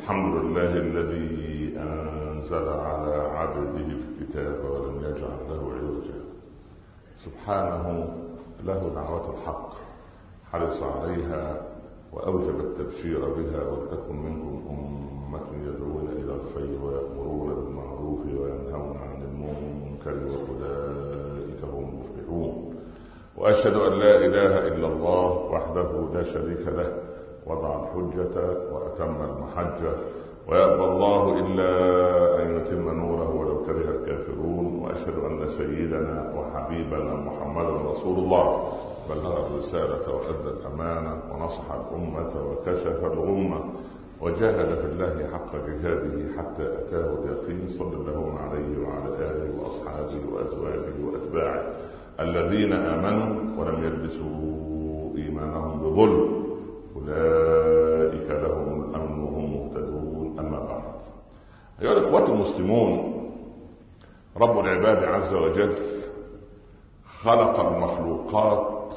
الحمد لله الذي أنزل على عبده الكتاب ولم يجعل له عوجا. سبحانه له دعوة الحق حرص عليها وأوجب التبشير بها، ولتكن منكم أمة يدعون إلى الخير ويأمرون بالمعروف وينهون عن المنكر وأولئك هم المفلحون. وأشهد أن لا إله إلا الله وحده لا شريك له، وضع الحجة وأتم المحجة، ويأبى الله إلا أن يتم نوره ولو كره الكافرون. وأشهد أن سيدنا وحبيبنا محمدا رسول الله بلغ الرسالة وأدى الأمانة ونصح الأمة وكشف الغمة وجاهد في الله حق جهاده حتى أتاه اليقين، صلى الله عليه وعلى آله وأصحابه وأزواجه وأتباعه الذين آمنوا ولم يلبسوا إيمانهم بظلم، أولئك لهم الأمن وهم مهتدون. أما بعد، أيها الإخوة المسلمون، رب العباد عز وجل خلق المخلوقات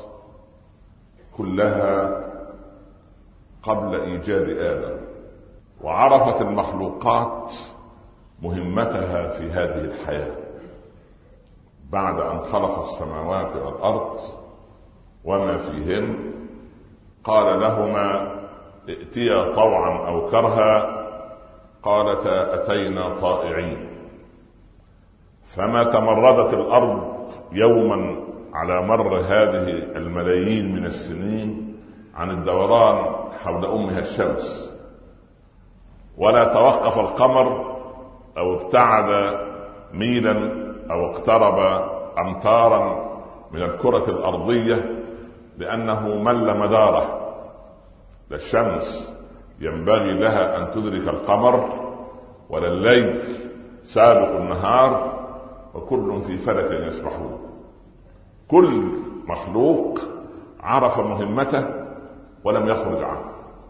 كلها قبل إيجاد آدم، وعرفت المخلوقات مهمتها في هذه الحياة بعد أن خلق السماوات والأرض وما فيهن. قال لهما ائتيا طوعا أو كرها، قالتا أتينا طائعين. فما تمردت الأرض يوما على مر هذه الملايين من السنين عن الدوران حول أمها الشمس، ولا توقف القمر أو ابتعد ميلا أو اقترب أمتارا من الكرة الأرضية، لأنه مل مداره. للشمس ينبغي لها أن تدرك القمر، ولا الليل سابق النهار، وكل في فلك يسبحون. كل مخلوق عرف مهمته ولم يخرج عنه.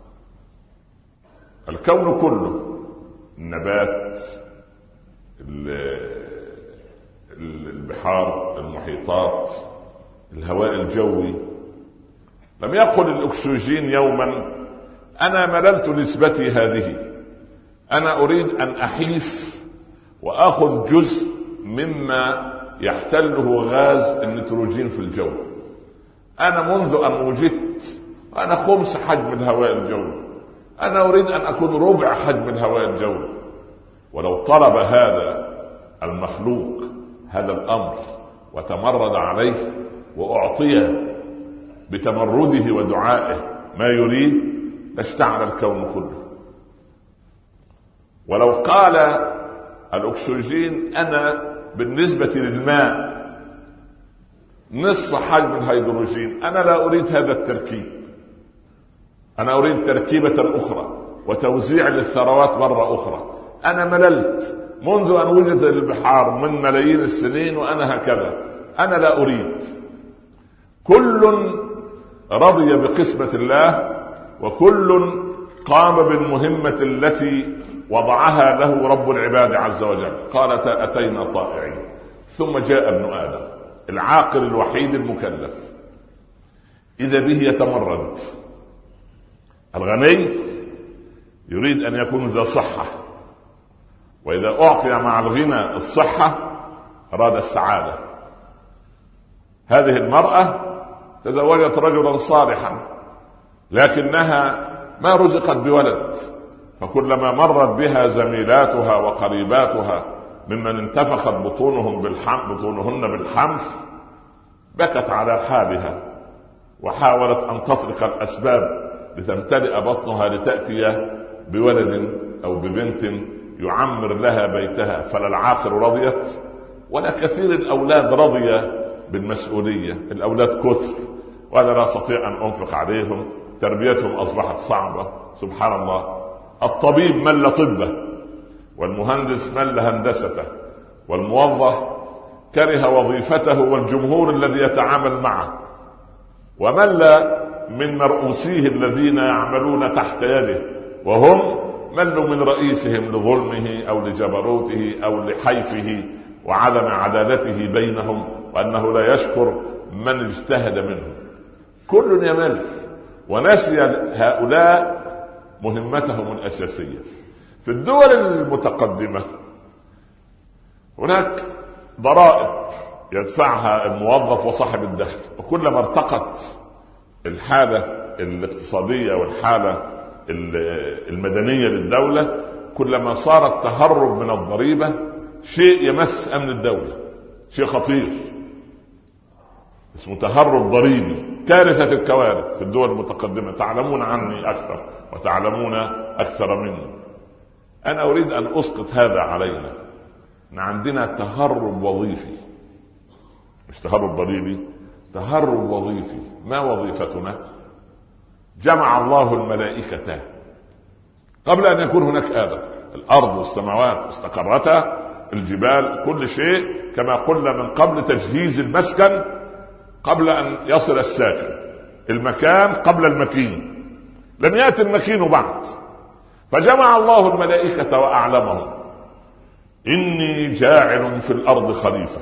الكون كله، النبات، البحار، المحيطات، الهواء الجوي. لم يقل الأكسجين يوما أنا مللت نسبتي هذه، أنا أريد أن أحيف وأخذ جزء مما يحتله غاز النيتروجين في الجو. أنا منذ أن وجدت أنا خمس حجم الهواء الجوي، أنا أريد أن أكون ربع حجم الهواء الجوي. ولو طلب هذا المخلوق هذا الأمر وتمرد عليه وأعطي بتمرده ودعائه ما يريد، لاشتعل الكون كله. ولو قال الأكسجين أنا بالنسبة للماء نصف حجم الهيدروجين، أنا لا أريد هذا التركيب، أنا أريد تركيبة أخرى وتوزيع للثروات مرة أخرى. أنا مللت منذ أن وجدت البحار من ملايين السنين وأنا هكذا، أنا لا أريد. كل رضي بقسمة الله، وكل قام بالمهمة التي وضعها له رب العباد عز وجل. قالت أتينا طائعين. ثم جاء ابن آدم العاقل الوحيد المكلف، إذا به يتمرد. الغني يريد أن يكون ذا صحة، وإذا أعطي مع الغنى الصحة أراد السعادة. هذه المرأة تزوجت رجلا صالحا، لكنها ما رزقت بولد، فكلما مرت بها زميلاتها وقريباتها ممن انتفخت بطونهن بالحمل بكت على حالها، وحاولت أن تطرق الأسباب لتمتلئ بطنها لتأتي بولد أو ببنت يعمر لها بيتها. فلا العاقل رضيت، ولا كثير الأولاد رضي بالمسؤولية. الأولاد كثر وأنا لا أستطيع أن أنفق عليهم، تربيتهم أصبحت صعبة. سبحان الله، الطبيب مل طبه، والمهندس مل هندسته، والموظف كره وظيفته والجمهور الذي يتعامل معه، ومل من مرؤوسيه الذين يعملون تحت يده، وهم ملوا من رئيسهم لظلمه أو لجبروته أو لحيفه وعدم عدالته بينهم، وأنه لا يشكر من اجتهد منهم. كل يمل، ونسي هؤلاء مهمتهم الأساسية. في الدول المتقدمة هناك ضرائب يدفعها الموظف وصاحب الدخل، وكلما ارتقت الحالة الاقتصادية والحالة المدنية للدولة كلما صار التهرب من الضريبة شيء يمس أمن الدولة، شيء خطير اسمه تهرب ضريبي، كارثة الكوارث في الدول المتقدمة. تعلمون عني أكثر وتعلمون أكثر مني. أنا أريد أن أسقط هذا علينا، أن عندنا تهرب وظيفي، مش تهرب ضريبي، تهرب وظيفي. ما وظيفتنا؟ جمع الله الملائكة قبل أن يكون هناك آدم، الأرض والسماوات استقرتا، الجبال، كل شيء كما قلنا من قبل، تجهيز المسكن قبل أن يصل الساكن، المكان قبل المكين، لم يأتي المكين بعد. فجمع الله الملائكة وأعلمهم إني جاعل في الأرض خليفة.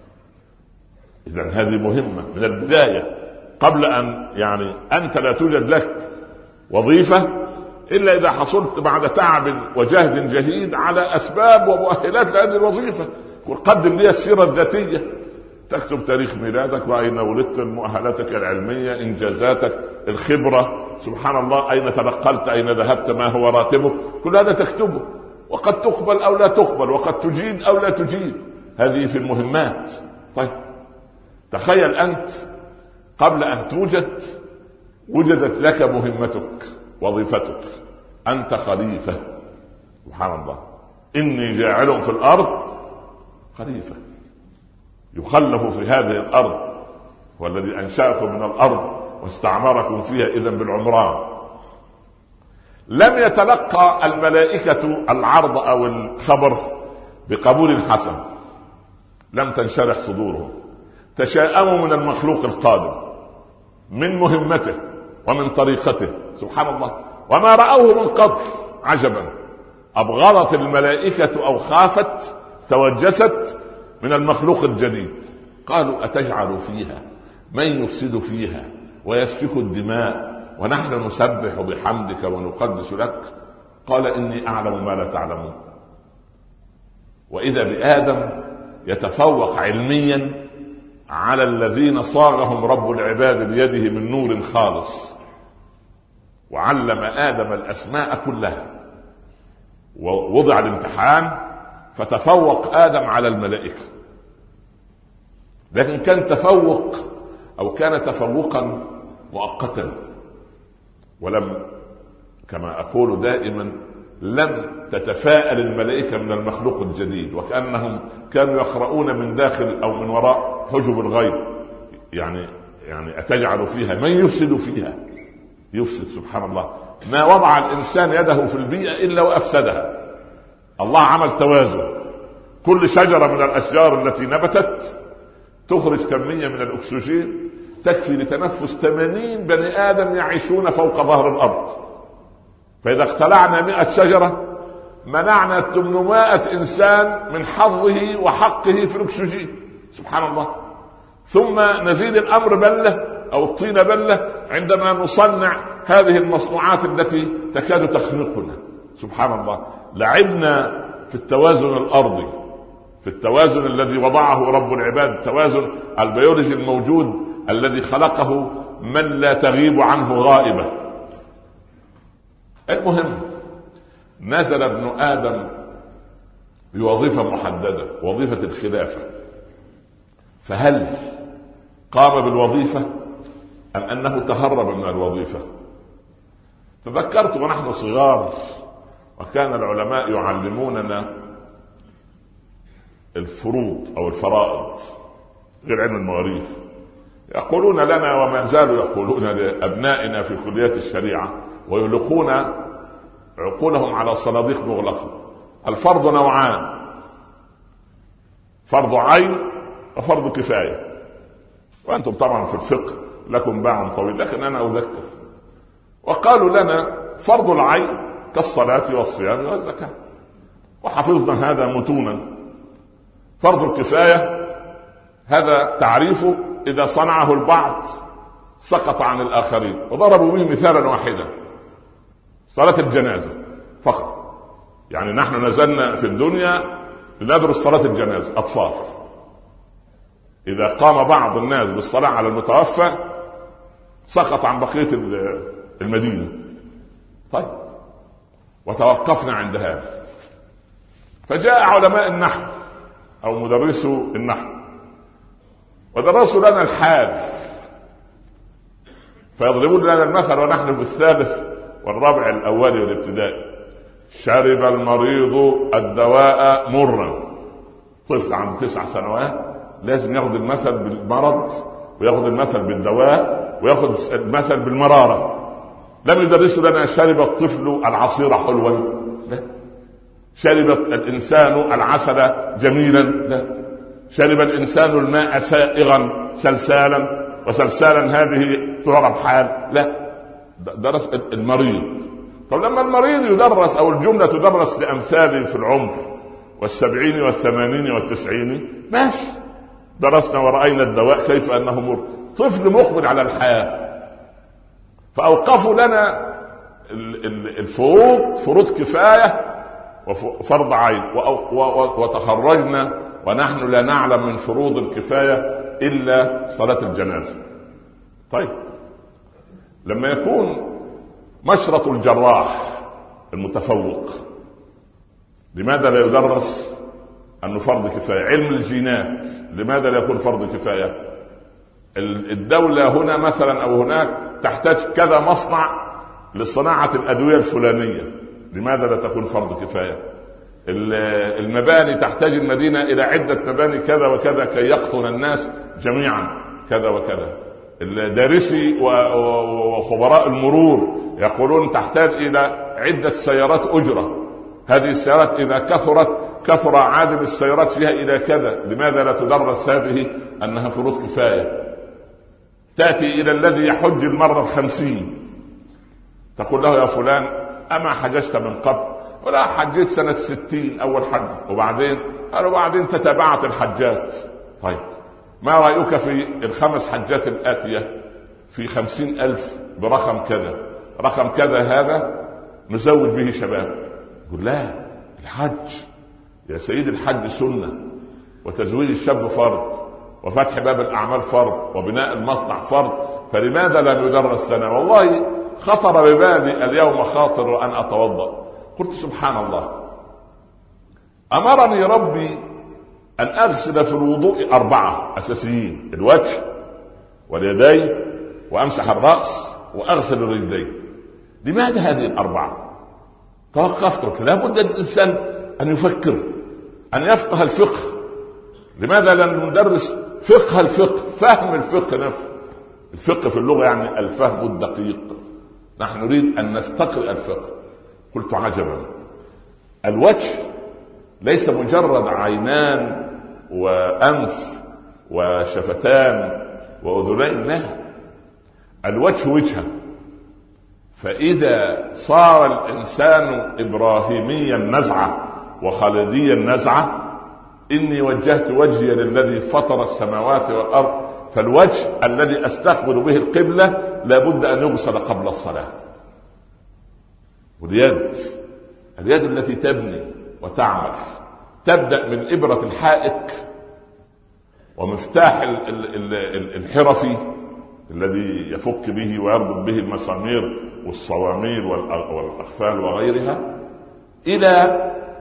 إذن هذه مهمة من البداية، قبل أن أنت لا توجد لك وظيفة إلا إذا حصلت بعد تعب وجهد جهيد على أسباب ومؤهلات لهذه الوظيفة. قدم لي السيرة الذاتية، تكتب تاريخ ميلادك وأين ولدت، مؤهلاتك العلمية، إنجازاتك، الخبرة، سبحان الله، أين تنقلت، أين ذهبت، ما هو راتبك، كل هذا تكتبه، وقد تقبل أو لا تقبل، وقد تجيد أو لا تجيد. هذه في المهمات. طيب تخيل أنت قبل أن توجد وجدت لك مهمتك، وظيفتك، أنت خليفة. سبحان الله، إني جاعل في الأرض خليفة، يخلف في هذه الأرض، هو الذي أنشأكم من الأرض واستعمركم فيها إذن بالعمران. لم يتلقى الملائكة العرض أو الخبر بقبول حسن، لم تنشرح صدورهم، تشاءموا من المخلوق القادم، من مهمته ومن طريقته، سبحان الله، وما رأوه من قبل. عجبا، أبغضت الملائكة أو خافت، توجست من المخلوق الجديد. قالوا أتجعل فيها من يفسد فيها ويسفك الدماء ونحن نسبح بحمدك ونقدس لك؟ قال إني أعلم ما لا تعلمون. وإذا بآدم يتفوق علميا على الذين صاغهم رب العباد بيده من نور خالص، وعلم آدم الأسماء كلها، ووضع الامتحان فتفوق آدم على الملائكة. لكن كان تفوق أو كان تفوقا مؤقتا، ولم، كما أقول دائما، لم تتفاءل الملائكة من المخلوق الجديد، وكأنهم كانوا يقرؤون من داخل أو من وراء حجب الغيب. يعني أتجعل فيها من يفسد فيها، يفسد، سبحان الله. ما وضع الإنسان يده في البيئة إلا وأفسدها. الله عمل توازن، كل شجرة من الأشجار التي نبتت تخرج كمية من الأكسجين تكفي لتنفس 80 بني آدم يعيشون فوق ظهر الأرض. فإذا اقتلعنا 100 شجرة منعنا 800 إنسان من حظه وحقه في الأكسجين، سبحان الله. ثم نزيد الأمر بلة أو الطين بلة عندما نصنع هذه المصنوعات التي تكاد تخنقنا، سبحان الله. لعبنا في التوازن الأرضي، في التوازن الذي وضعه رب العباد، التوازن البيولوجي الموجود الذي خلقه من لا تغيب عنه غائبة. المهم، نزل ابن آدم بوظيفة محددة، وظيفة الخلافة. فهل قام بالوظيفة أم أنه تهرب من الوظيفة؟ تذكرت ونحن صغار وكان العلماء يعلموننا الفروض أو الفرائض غير علم المواريث، يقولون لنا وما زالوا يقولون لأبنائنا في كليات الشريعة ويلقون عقولهم على صناديق مغلقة: الفرض نوعان، فرض عين وفرض كفاية. وأنتم طبعا في الفقه لكم باع طويل، لكن أنا أذكر. وقالوا لنا فرض العين كالصلاة والصيام والزكاة، وحفظنا هذا متونا. فرض الكفاية هذا تعريفه إذا صنعه البعض سقط عن الآخرين، وضربوا به مثالا واحدا: صلاة الجنازة فقط. يعني نحن نزلنا في الدنيا لندرس صلاة الجنازة أطفال، إذا قام بعض الناس بالصلاة على المتوفى سقط عن بقية المدينة. طيب، وتوقفنا عند هذا، فجاء علماء النحو أو مدرسو النحو ودرسوا لنا الحال، فيضربون لنا المثل ونحن في الثالث والرابع الأولي والابتدائي: شرب المريض الدواء مرا. طفل عنده 9 سنوات لازم ياخذ المثل بالمرض وياخذ المثل بالدواء وياخذ المثل بالمرارة. لم يدرسوا لنا شرب الطفل العصير حلوا، لا. شرب الإنسان العسل جميلا، لا. شرب الإنسان الماء سائغا سلسالا، وسلسالا هذه تعرب حال، لا. درس المريض. طب لما المريض يدرس أو الجملة تدرس لأمثال في العمر 70 و80 و90 ماشي، درسنا ورأينا الدواء كيف أنه مر. طفل مقبل على الحياة، فأوقفوا لنا فروض كفاية وفرض عين، وتخرجنا ونحن لا نعلم من فروض الكفاية إلا صلاة الجنازة. طيب، لما يكون مشرط الجراح المتفوق لماذا لا يدرس أنه فرض كفاية؟ علم الجينات لماذا لا يكون فرض كفاية؟ الدولة هنا مثلا أو هناك تحتاج كذا مصنع لصناعة الأدوية الفلانية، لماذا لا تكون فرض كفاية؟ المباني تحتاج المدينة إلى عدة مباني كذا وكذا كي يقطن الناس جميعا كذا وكذا. الدارسي وخبراء المرور يقولون تحتاج إلى عدة سيارات أجرة، هذه السيارات إذا كثر عدد السيارات فيها إلى كذا. لماذا لا تدرس هذه أنها فروض كفاية؟ تأتي إلى الذي يحج المرة 50 تقول له: يا فلان أما حججت من قبل؟ ولا، حجيت سنة 60 أول حج. وبعدين تتابعت الحجات. طيب، ما رأيك في ال5 حجات الآتية في 50,000 برقم كذا، رقم كذا هذا نزوج به شباب؟ يقول: لا، الحج يا سيد الحج سنة، وتزويج الشاب فرض، وفتح باب الأعمال فرض، وبناء المصنع فرض، فلماذا لم يدرس لنا؟ والله خطر ببالي اليوم خاطر وأن أتوضأ، قلت: سبحان الله، أمرني ربي أن أغسل في الوضوء 4 أساسيين: الوجه واليدين وأمسح الرأس وأغسل الرجلين. لماذا هذه ال4؟ توقفت، قلت: لا بد الإنسان أن يفكر، أن يفقه الفقه. لماذا لا ندرس فقه الفقه، فهم الفقه نفسه؟ الفقه في اللغة يعني الفهم الدقيق، نحن نريد أن نستقرئ الفقه. قلت: عجبا، الوجه ليس مجرد عينان وأنف وشفتان وأذنين، لا، الوجه وجهه. فإذا صار الإنسان إبراهيميا النزعة وخالديا النزعة: إني وجهت وجهي للذي فطر السماوات والأرض، فالوجه الذي أستقبل به القبلة لابد أن يغسل قبل الصلاة. واليد التي تبني وتعمل تبدأ من إبرة الحائك ومفتاح الحرفي الذي يفك به ويربط به المسامير والصواميل والأقفال وغيرها، إلى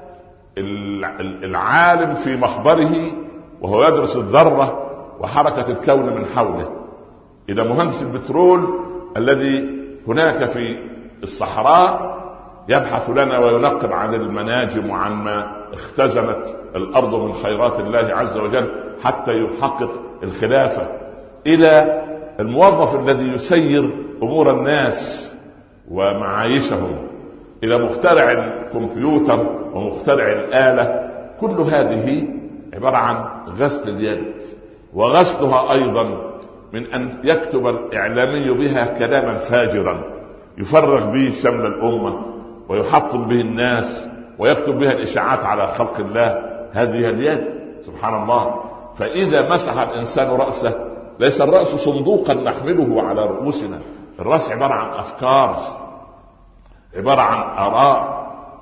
العالم في مخبره وهو يدرس الذرة وحركة الكون من حوله، إلى مهندس البترول الذي هناك في الصحراء يبحث لنا وينقب عن المناجم وعن ما اختزنت الأرض من خيرات الله عز وجل حتى يحقق الخلافة، إلى الموظف الذي يسير أمور الناس ومعايشهم، إلى مخترع الكمبيوتر ومخترع الآلة. كل هذه عبارة عن غسل اليد، وغسلها أيضا من أن يكتب الإعلامي بها كلاما فاجرا يفرغ به شمل الأمة ويحطم به الناس ويكتب بها الإشاعات على خلق الله. هذه اليد، سبحان الله. فإذا مسح الإنسان رأسه، ليس الرأس صندوقا نحمله على رؤوسنا، الرأس عبارة عن أفكار، عبارة عن آراء.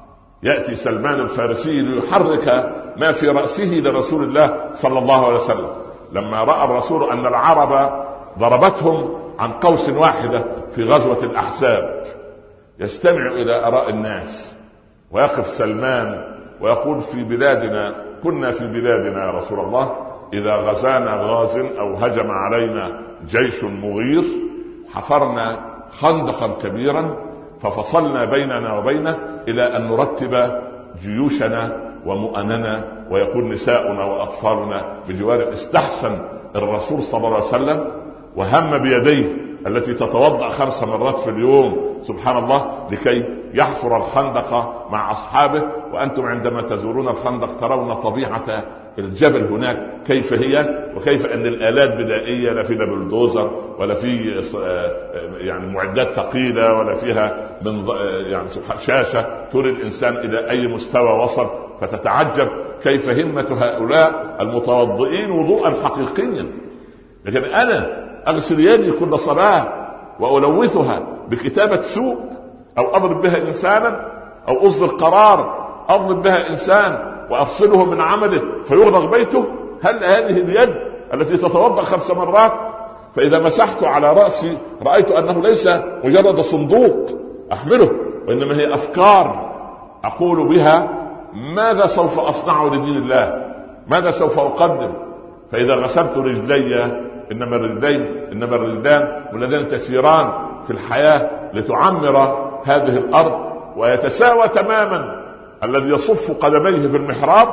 يأتي سلمان الفارسي ليحرك ما في رأسه لرسول الله صلى الله عليه وسلم. لما رأى الرسول أن العرب ضربتهم عن قوس واحدة في غزوة الأحزاب، يستمع إلى آراء الناس، ويقف سلمان ويقول في بلادنا، كنا في بلادنا يا رسول الله إذا غزانا غاز أو هجم علينا جيش مغير حفرنا خندقا كبيرا ففصلنا بيننا وبينه إلى أن نرتب جيوشنا ومؤننا ويكون نساؤنا وأطفالنا بجوار. استحسن الرسول صلى الله عليه وسلم وهم بيديه التي تتوضأ 5 مرات في اليوم سبحان الله لكي يحفر الخندق مع أصحابه. وأنتم عندما تزورون الخندق ترون طبيعة الجبل هناك كيف هي، وكيف أن الآلات بدائية، لا في بلدوزر ولا في يعني معدات ثقيلة ولا فيها من يعني شاشة تري الإنسان إلى أي مستوى وصل، فتتعجب كيف همة هؤلاء المتوضئين وضوءا حقيقيا. لكن أنا أغسل يدي كل صلاة وألوثها بكتابة سوء أو أضرب بها إنسانا أو أصدر قرار أضرب بها إنسان وأفصله من عمله فيغلق بيته. هل هذه اليد التي تتوضأ 5 مرات؟ فإذا مسحت على رأسي رأيت أنه ليس مجرد صندوق أحمله، وإنما هي أفكار أقول بها ماذا سوف أصنع لدين الله، ماذا سوف أقدم. فإذا غسلت رجلي إنما الرجلان والذين تسيران في الحياة لتعمر هذه الأرض، ويتساوى تماما الذي يصف قدميه في المحراب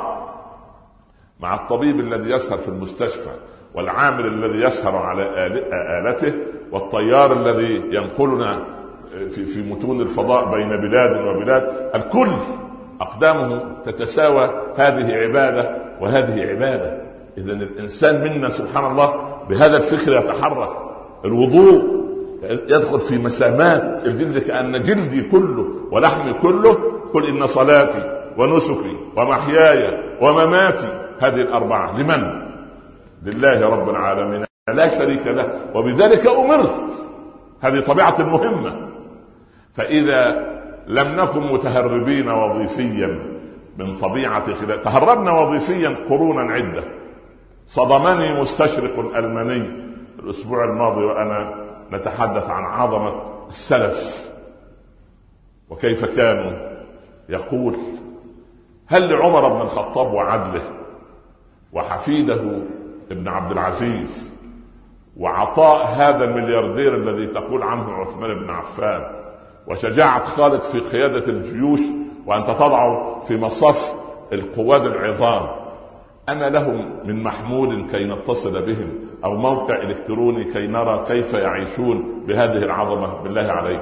مع الطبيب الذي يسهر في المستشفى، والعامل الذي يسهر على آلته، والطيار الذي ينقلنا في متون الفضاء بين بلاد وبلاد. الكل أقدامه تتساوى. هذه عبادة وهذه عبادة. إذن الإنسان منا سبحان الله بهذا الفكر يتحرك. الوضوء يدخل في مسامات الجلد كأن جلدي كله ولحمي كله. قل إن صلاتي ونسكي ومحياي ومماتي هذه الأربعة لمن؟ لله رب العالمين لا شريك له، وبذلك أمرت. هذه طبيعة المهمة. فإذا لم نكن متهربين وظيفيا من طبيعة خلال، تهربنا وظيفيا قرونا عدة. صدمني مستشرق ألماني الأسبوع الماضي وأنا نتحدث عن عظمة السلف وكيف كانوا. يقول هل لعمر بن الخطاب وعدله وحفيده ابن عبد العزيز وعطاء هذا الملياردير الذي تقول عنه عثمان بن عفان وشجاعة خالد في قيادة الجيوش وأنت تضع في مصف القواد العظام، أنا لهم من محمول كي نتصل بهم أو موقع إلكتروني كي نرى كيف يعيشون بهذه العظمة؟ بالله عليك.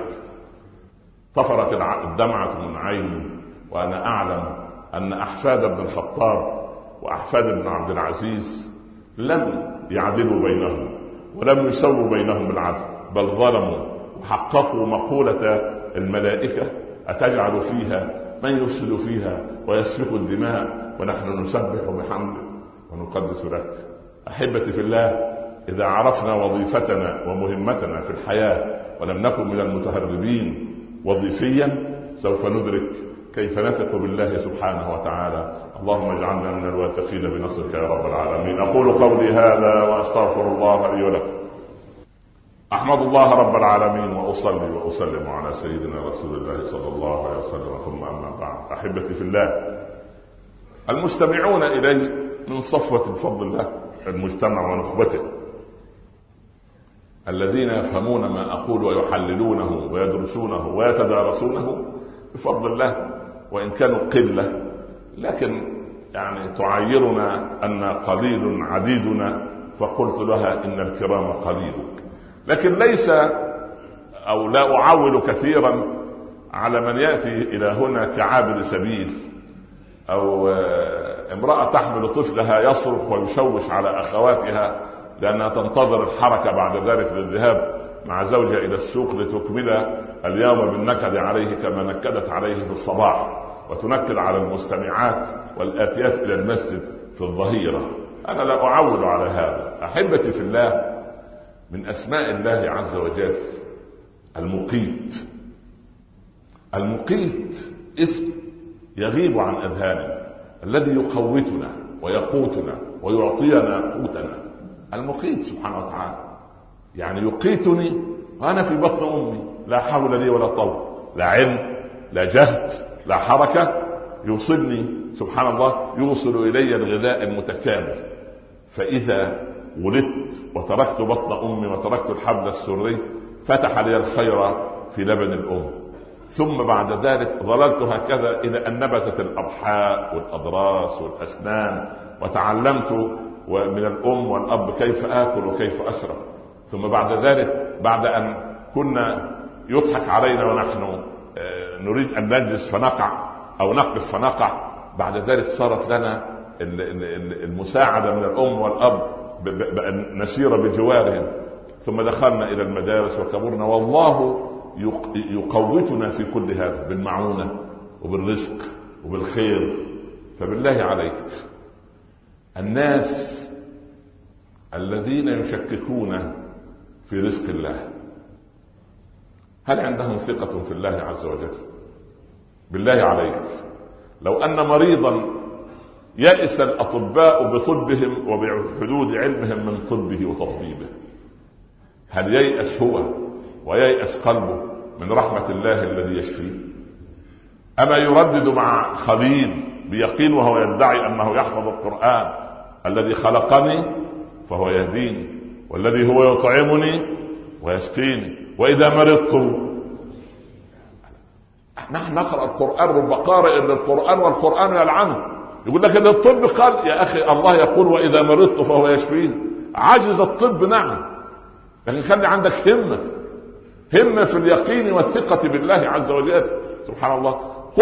طفرت الدمعة من عيني وأنا أعلم أن أحفاد ابن الخطاب وأحفاد ابن عبد العزيز لم يعدلوا بينهم ولم يسووا بينهم بالعدل، بل ظلموا وحققوا مقولة الملائكة أتجعل فيها من يفسد فيها ويسفك الدماء ونحن نسبح بحمدك ونقدس لك. أحبتي في الله، إذا عرفنا وظيفتنا ومهمتنا في الحياة ولم نكن من المتهربين وظيفيا سوف ندرك كيف نثق بالله سبحانه وتعالى. اللهم اجعلنا من الواثقين بنصرك يا رب العالمين. أقول قولي هذا وأستغفر الله لي ولكم. أحمد الله رب العالمين وأصلي وأسلم على سيدنا رسول الله صلى الله عليه وسلم، ثم أما بعد. أحبتي في الله، المستمعون إلي من صفوة بفضل الله المجتمع ونخبته الذين يفهمون ما أقول ويحللونه ويدرسونه ويتدارسونه بفضل الله، وإن كانوا قلة لكن يعني تعيرنا أن قليل عديدنا، فقلت لها إن الكرام قليل. لكن ليس أو لا أعول كثيرا على من يأتي إلى هنا كعابر سبيل أو امرأة تحمل طفلها يصرخ ويشوش على أخواتها لأنها تنتظر الحركة بعد ذلك للذهاب مع زوجها إلى السوق لتكمل اليوم بالنكد عليه كما نكدت عليه في الصباح وتنكد على المستمعات والآتيات إلى المسجد في الظهيرة. أنا لا أعول على هذا. أحبتي في الله، من أسماء الله عز وجل المقيت. المقيت اسم يغيب عن أذهاننا، الذي يقوتنا ويقوتنا ويعطينا قوتنا، المقيت سبحانه وتعالى. يعني يقيتني وأنا في بطن أمي، لا حول لي ولا قوة، لا علم لا جهد لا حركة، يوصلني سبحان الله، يوصل إلي الغذاء المتكامل. فإذا ولدت وتركت بطن أمي وتركت الحبل السري، فتح لي الخير في لبن الأم، ثم بعد ذلك ظللت هكذا إلى أن نبتت الأرحاء والأضراس والأسنان، وتعلمت من الأم والأب كيف آكل وكيف أشرب. ثم بعد ذلك، بعد أن كنا يضحك علينا ونحن نريد أن نجلس فنقع أو نقف فنقع، بعد ذلك صارت لنا المساعدة من الأم والأب بأن نسير بجوارهم. ثم دخلنا إلى المدارس وكبرنا، والله يقوتنا في كل هذا بالمعونة وبالرزق وبالخير. فبالله عليك، الناس الذين يشككون في رزق الله، هل عندهم ثقة في الله عز وجل؟ بالله عليك، لو أن مريضا يأس الأطباء بطبهم وبحدود علمهم من طبه وتطبيبه، هل ييأس هو وييأس قلبه من رحمة الله الذي يشفيه؟ أما يردد مع خليل بيقين وهو يدعي أنه يحفظ القرآن: الذي خلقني فهو يهديني، والذي هو يطعمني ويسقيني، وإذا مرضت. نحن نقرأ القرآن، رب قارئ للقرآن والقرآن يلعنه. يقول لك إن الطب قال، يا أخي الله يقول وإذا مرضت فهو يشفيني. عجز الطب نعم، لكن خلي عندك همة في اليقين والثقة بالله عز وجل. سبحان الله.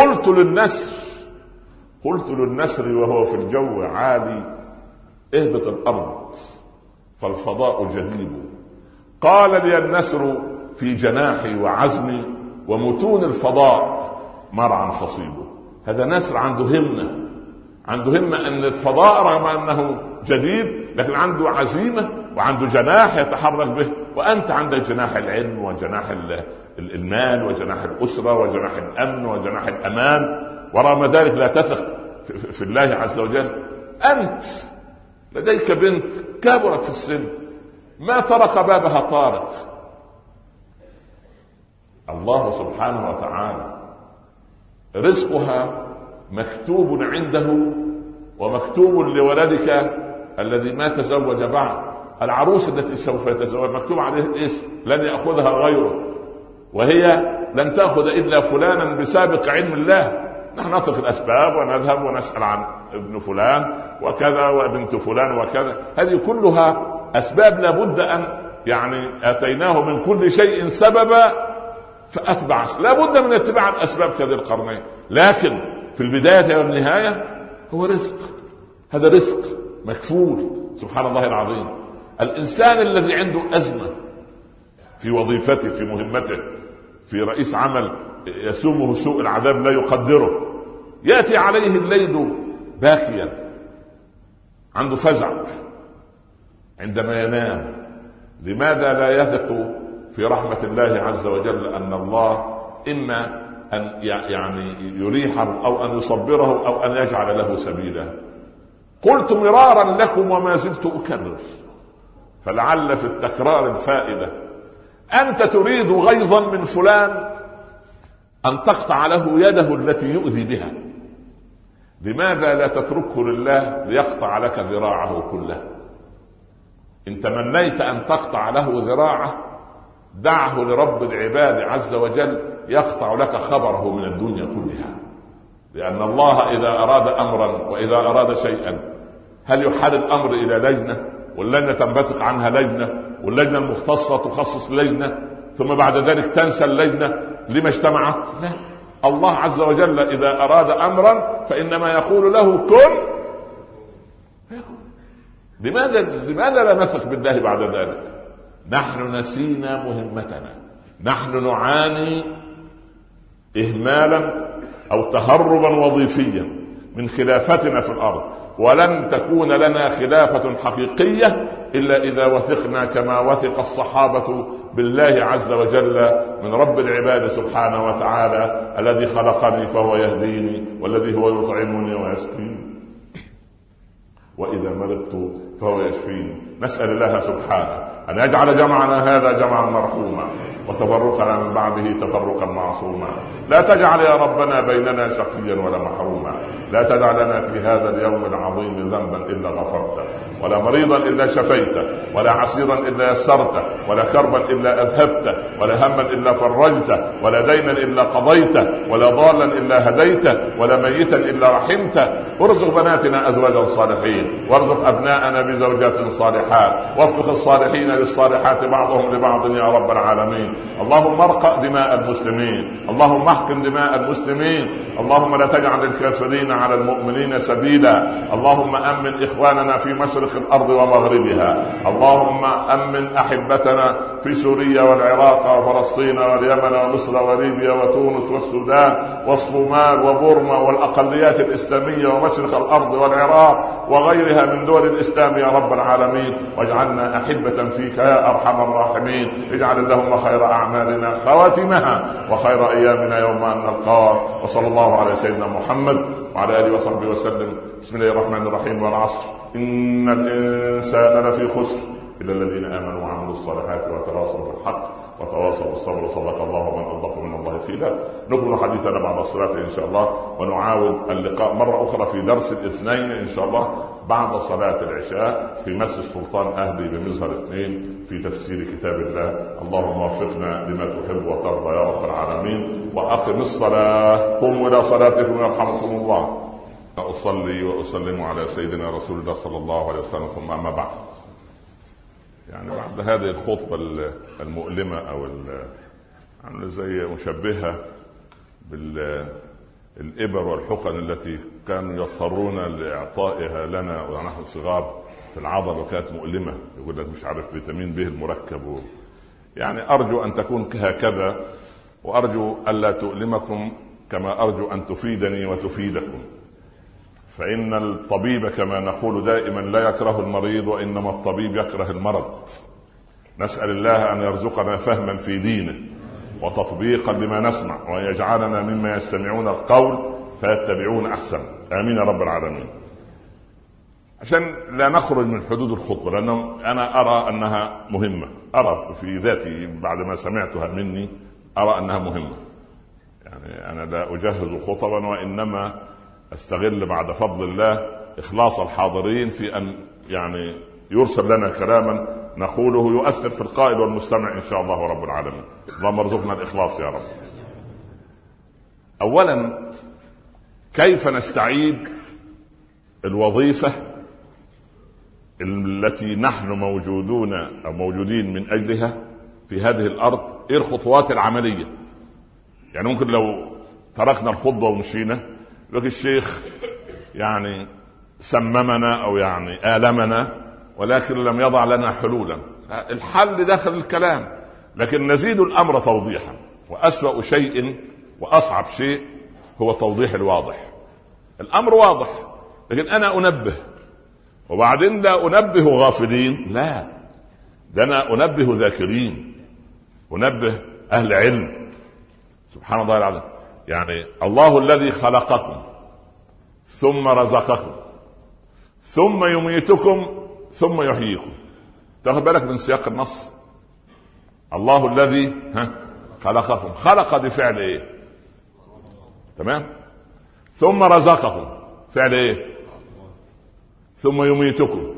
قلت للنسر وهو في الجو عالي: اهبط الأرض فالفضاء جديد. قال لي النسر في جناحي وعزمي، ومتون الفضاء مرعى خصيبه. هذا نسر عنده همة أن الفضاء رغم أنه جديد لكن عنده عزيمة وعنده جناح يتحرك به. وأنت عندك جناح العلم وجناح المال وجناح الأسرة وجناح الأمن وجناح الأمان، ورغم ذلك لا تثق في الله عز وجل. أنت لديك بنت كبرت في السن، ما طرق بابها طارق. الله سبحانه وتعالى رزقها مكتوب عنده ومكتوب لولدك الذي ما تزوج بعد. العروس التي سوف يتزوج مكتوب عليه الاسم، لن يأخذها غيره، وهي لن تأخذ إلا فلانا بسابق علم الله. نحن نطلق الأسباب ونذهب ونسأل عن ابن فلان وكذا وبنت فلان وكذا، هذه كلها أسباب لابد أن أتيناه من كل شيء سببا فأتبع، لابد من اتباع الأسباب كذي القرنين. لكن في البداية والنهاية هو رزق، هذا رزق مكفول. سبحان الله العظيم. الإنسان الذي عنده أزمة في وظيفته في مهمته، في رئيس عمل يسومه سوء العذاب لا يقدره، يأتي عليه الليل باكيا عنده فزع عندما ينام. لماذا لا يثق في رحمة الله عز وجل أن الله إما أن يريحه أو أن يصبره أو أن يجعل له سبيلا؟ قلت مرارا لكم وما زلت أكرر، فلعل في التكرار الفائدة. أنت تريد غيظا من فلان أن تقطع له يده التي يؤذي بها، لماذا لا تتركه لله ليقطع لك ذراعه كله؟ إن تمنيت أن تقطع له ذراعه دعه لرب العباد عز وجل يقطع لك خبره من الدنيا كلها. لأن الله إذا أراد أمرا وإذا أراد شيئا، هل يحال الأمر إلى لجنة واللجنة تنبثق عنها لجنة واللجنة المختصة تخصص لجنة ثم بعد ذلك تنسى اللجنة لما اجتمعت؟ لا، الله عز وجل إذا أراد أمرا فإنما يقول له كن فيكون. لماذا لا نثق بالله بعد ذلك؟ نحن نسينا مهمتنا، نحن نعاني إهمالا أو تهربا وظيفيا، من خلافتنا في الأرض، ولن تكون لنا خلافة حقيقية إلا إذا وثقنا كما وثق الصحابة بالله عز وجل من رب العباد سبحانه وتعالى الذي خلقني فهو يهديني، والذي هو يطعمني ويسقيني، وإذا مرضت فهو يشفيني. نسأل الله سبحانه أن يجعل جمعنا هذا جمعا مرحوما، وتفرقنا من بعده تفرقا معصوما. لا تجعل يا ربنا بيننا شقيا ولا محروما. لا تدع لنا في هذا اليوم العظيم ذنبا إلا غفرته، ولا مريضا إلا شفيته، ولا عسيرا إلا يسرته، ولا كربا إلا أذهبته، ولا هما إلا فرجته، ولا دينا إلا قضيته، ولا ضالا إلا هديته، ولا ميتا إلا رحمته. ارزق بناتنا أزواجا صالحين، وارزق أبناءنا بزوجات صالحات، وفق الصالحين للصالحات بعضهم لبعض يا رب العالمين. اللهم ارقى دماء المسلمين، اللهم احقن دماء المسلمين، اللهم لا تجعل الكافرين على المؤمنين سبيلا. اللهم أمن إخواننا في مشرق الأرض ومغربها، اللهم أمن أحبتنا في سوريا والعراق وفلسطين واليمن ومصر وليبيا وتونس والسودان والصومال وبورما والأقليات الإسلامية ومشرق الأرض والعراق وغيرها من دول الإسلام يا رب العالمين، واجعلنا أحبة فيك يا أرحم الراحمين. اجعل اللهم خير أعمالنا خواتمها، وخير أيامنا يوم أن نلقاك. وصلى الله على سيدنا محمد وعلى آله وصحبه وسلم. بسم الله الرحمن الرحيم. والعصر إن الإنسان لفي خسر إلا الذين آمنوا وعملوا الصالحات وتواصوا بالحق وتواصوا بالصبر. صدق الله ومن أصدق من الله قيلا. نكمل حديثنا بعد الصلاة إن شاء الله، ونعاود اللقاء مرة أخرى في درس الاثنين إن شاء الله بعد صلاة العشاء في مسجد سلطان أهلي بمزهر 2 في تفسير كتاب الله. اللهم وفقنا لما تحب وترضى يا رب العالمين. وأقم الصلاة، قوموا إلى صلاتكم يرحمكم الله. أصلي وأسلم على سيدنا رسول الله صلى الله عليه وسلم، ثم أما بعد. يعني بعد هذه الخطبة المؤلمة أو عاملة زي مشبهة بالإبر والحقن التي كانوا يضطرون لإعطائها لنا ونحن صغار في العضل، وكانت مؤلمة، يقول لك مش عارف فيتامين ب المركب يعني أرجو أن تكون هكذا، وأرجو ألا تؤلمكم كما أرجو أن تفيدني وتفيدكم. فإن الطبيب كما نقول دائما لا يكره المريض، وإنما الطبيب يكره المرض. نسأل الله أن يرزقنا فهما في دينه وتطبيقا لما نسمع، وأن يجعلنا مما يستمعون القول فيتبعون أحسن. آمين يا رب العالمين. عشان لا نخرج من حدود الخطبة، لأنه أنا أرى أنها مهمة، أرى في ذاتي بعد ما سمعتها مني أرى أنها مهمة. يعني أنا لا أجهز خطبا، وإنما استغل بعد فضل الله إخلاص الحاضرين في أن يعني يرسل لنا كلاما نقوله يؤثر في القائل والمستمع إن شاء الله رب العالمين. اللهم ارزقنا الإخلاص يا رب. أولا، كيف نستعيد الوظيفة التي نحن موجودون أو موجودين من أجلها في هذه الأرض؟ إيه الخطوات العملية؟ يعني ممكن لو تركنا الخطبة ومشينا لك الشيخ يعني سممنا أو يعني آلمنا، ولكن لم يضع لنا حلولا. الحل داخل الكلام، لكن نزيد الأمر توضيحا. وأسوأ شيء وأصعب شيء هو توضيح الواضح. الأمر واضح لكن أنا أنبه، وبعدين لا أنبه غافلين، لا، ده أنا أنبه ذاكرين، أنبه أهل علم. سبحان الله العظيم. يعني الله الذي خلقكم ثم رزقكم ثم يميتكم ثم يحييكم. تاخد بالك من سياق النص. الله الذي خلقكم، خلق دي فعل ايه؟ تمام. ثم رزقكم فعل ايه؟ ثم يميتكم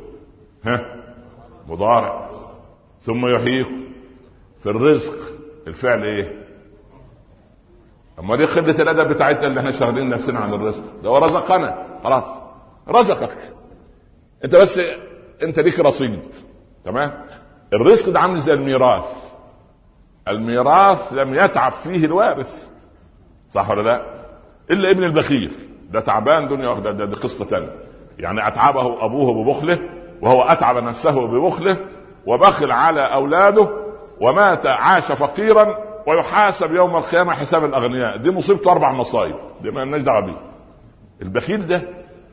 مضارع. ثم يحييكم في الرزق الفعل ايه؟ اما دي خدة الادب بتاعتنا اللي احنا شغالين نفسنا عن الرزق. ده هو رزقنا، خلاص رزقك انت، بس انت ليك رصيد. تمام. الرزق ده عامل زي الميراث. الميراث لم يتعب فيه الوارث، صح ولا لا؟ الا ابن البخيل، ده تعبان دنيا، ده قصة تانية. يعني اتعبه ابوه ببخله، وهو اتعب نفسه ببخله وبخل على اولاده ومات عاش فقيرا، ويحاسب يوم القيامة حساب الأغنياء. دي مصيبته 4 مصايب، دي ما لناش دعوة بيه. البخيل ده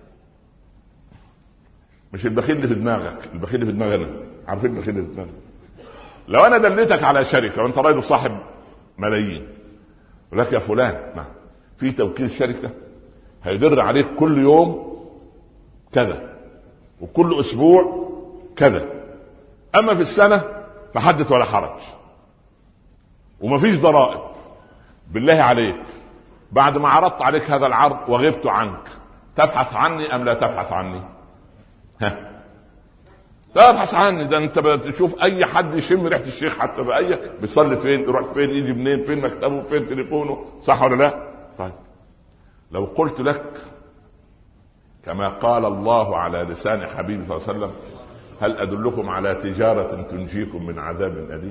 مش البخيل اللي في دماغك، البخيل اللي في دماغنا. عارفين البخيل اللي في دماغك؟ لو انا دليتك على شركه وانت راجل صاحب ملايين، ولك يا فلان في توكيل شركه هيدر عليك كل يوم كذا وكل اسبوع كذا، اما في السنه فحدث ولا حرج ومفيش ضرائب، بالله عليك بعد ما عرضت عليك هذا العرض وغبت عنك تبحث عني ام لا تبحث عني؟ تبحث عني. ده انت بتشوف اي حد يشم ريحه الشيخ حتى بأي بيصلي فين، يروح فين، يجي منين، فين مكتبه، فين تليفونه، صح ولا لا؟ طيب لو قلت لك كما قال الله على لسان حبيبه صلى الله عليه وسلم: هل أدلكم على تجارة تنجيكم من عذاب أليم؟